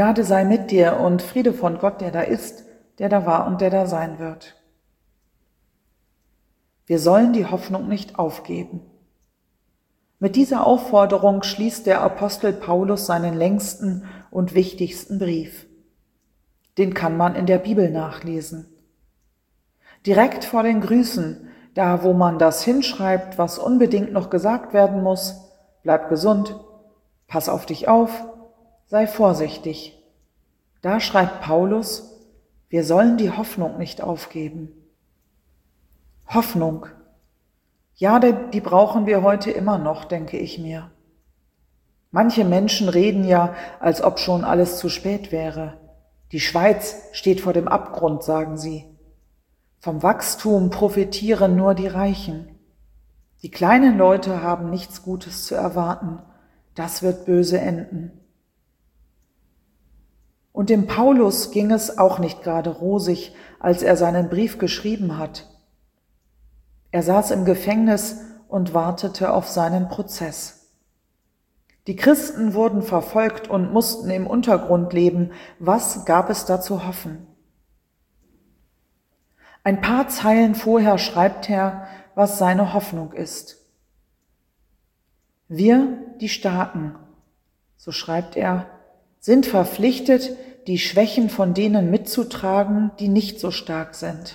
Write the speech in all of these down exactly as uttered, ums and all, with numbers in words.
Gnade sei mit dir und Friede von Gott, der da ist, der da war und der da sein wird. Wir sollen die Hoffnung nicht aufgeben. Mit dieser Aufforderung schließt der Apostel Paulus seinen längsten und wichtigsten Brief. Den kann man in der Bibel nachlesen. Direkt vor den Grüßen, da wo man das hinschreibt, was unbedingt noch gesagt werden muss, bleib gesund, pass auf dich auf, sei vorsichtig. Da schreibt Paulus, wir sollen die Hoffnung nicht aufgeben. Hoffnung. Ja, die brauchen wir heute immer noch, denke ich mir. Manche Menschen reden ja, als ob schon alles zu spät wäre. Die Schweiz steht vor dem Abgrund, sagen sie. Vom Wachstum profitieren nur die Reichen. Die kleinen Leute haben nichts Gutes zu erwarten. Das wird böse enden. Und dem Paulus ging es auch nicht gerade rosig, als er seinen Brief geschrieben hat. Er saß im Gefängnis und wartete auf seinen Prozess. Die Christen wurden verfolgt und mussten im Untergrund leben. Was gab es da zu hoffen? Ein paar Zeilen vorher schreibt er, was seine Hoffnung ist. Wir, die Starken, so schreibt er, sind verpflichtet, die Schwächen von denen mitzutragen, die nicht so stark sind.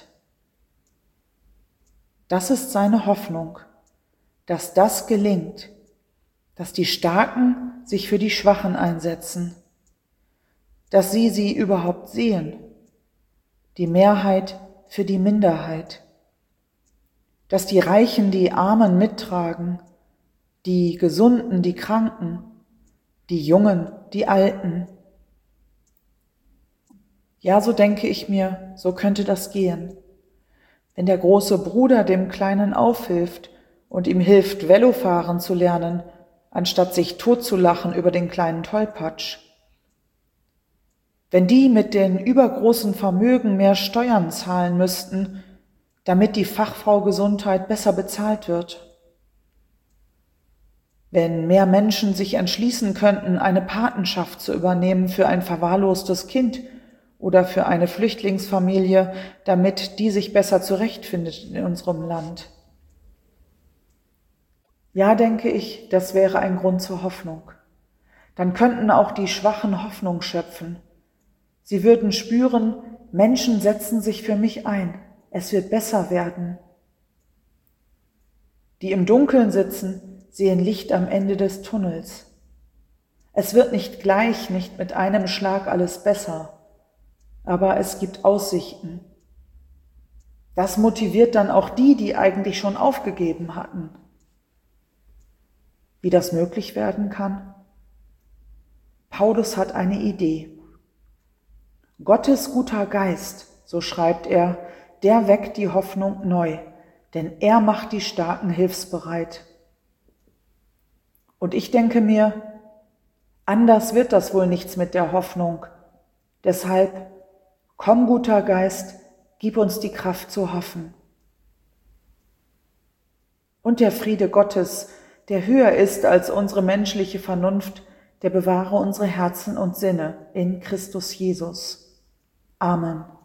Das ist seine Hoffnung, dass das gelingt, dass die Starken sich für die Schwachen einsetzen, dass sie sie überhaupt sehen, die Mehrheit für die Minderheit, dass die Reichen die Armen mittragen, die Gesunden die Kranken, die Jungen die Alten. Ja, so denke ich mir, so könnte das gehen. Wenn der große Bruder dem Kleinen aufhilft und ihm hilft, Velofahren zu lernen, anstatt sich totzulachen über den kleinen Tollpatsch. Wenn die mit den übergroßen Vermögen mehr Steuern zahlen müssten, damit die Fachfrau Gesundheit besser bezahlt wird. Wenn mehr Menschen sich entschließen könnten, eine Patenschaft zu übernehmen für ein verwahrlostes Kind oder für eine Flüchtlingsfamilie, damit die sich besser zurechtfindet in unserem Land. Ja, denke ich, das wäre ein Grund zur Hoffnung. Dann könnten auch die Schwachen Hoffnung schöpfen. Sie würden spüren, Menschen setzen sich für mich ein. Es wird besser werden. Die im Dunkeln sitzen, sehen Licht am Ende des Tunnels. Es wird nicht gleich, nicht mit einem Schlag alles besser, aber es gibt Aussichten. Das motiviert dann auch die, die eigentlich schon aufgegeben hatten. Wie das möglich werden kann? Paulus hat eine Idee. Gottes guter Geist, so schreibt er, der weckt die Hoffnung neu, denn er macht die Starken hilfsbereit. Und ich denke mir, anders wird das wohl nichts mit der Hoffnung. Deshalb, komm, guter Geist, gib uns die Kraft zu hoffen. Und der Friede Gottes, der höher ist als unsere menschliche Vernunft, der bewahre unsere Herzen und Sinne in Christus Jesus. Amen.